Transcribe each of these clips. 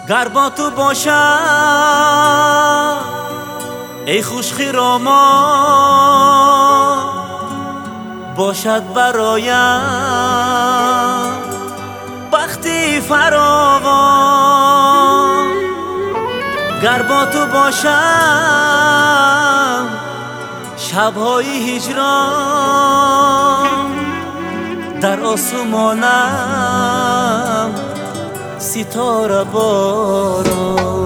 گر با تو باشم ای خوش خرامان، باشد برایم بختی فراوان. گر با تو باشم شب‌های هجران، در آسمانم ستاره باران.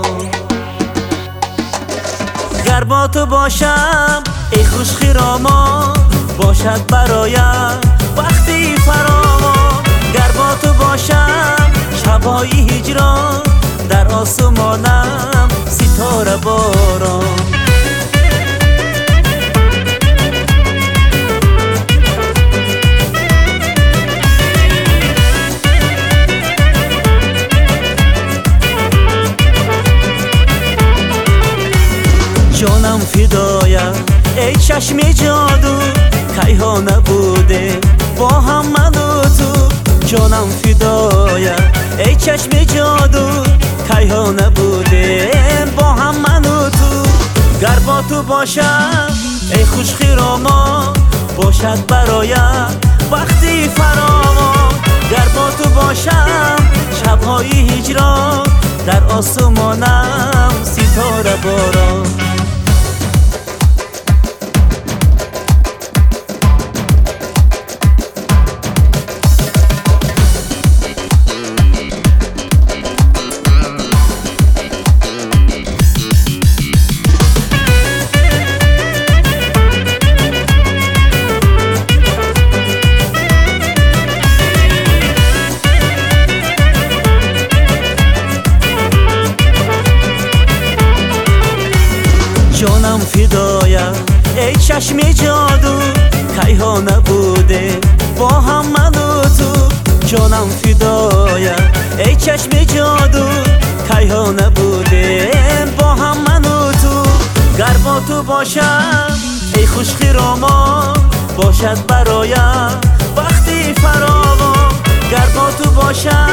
گر با تو باشم ای خوش خرامان، باشد برایم وقتی فراوان. گر با تو باشم شب‌های هجران، در آسمانم ستاره باران. جانم فدایم ای چشم جادو، کی ها نبوده با هم من و تو. جانم فدایم ای چشم جادو، کی ها نبوده با هم من و تو. گر با تو باشم ای خوش خرامان، باشد برایم وقتی فراوان. گر با تو باشم شب‌های هجران، در آسمانم ستاره باران. جانم فدایم ای چشم جادو، کی ها نبوده با هم من و تو. جانم فدایم ای چشم جادو، کی ها نبوده با هم من و تو. گر با تو باشم ای خوش خرامان، باشد برایم وقتی فراوان. گر با تو باشم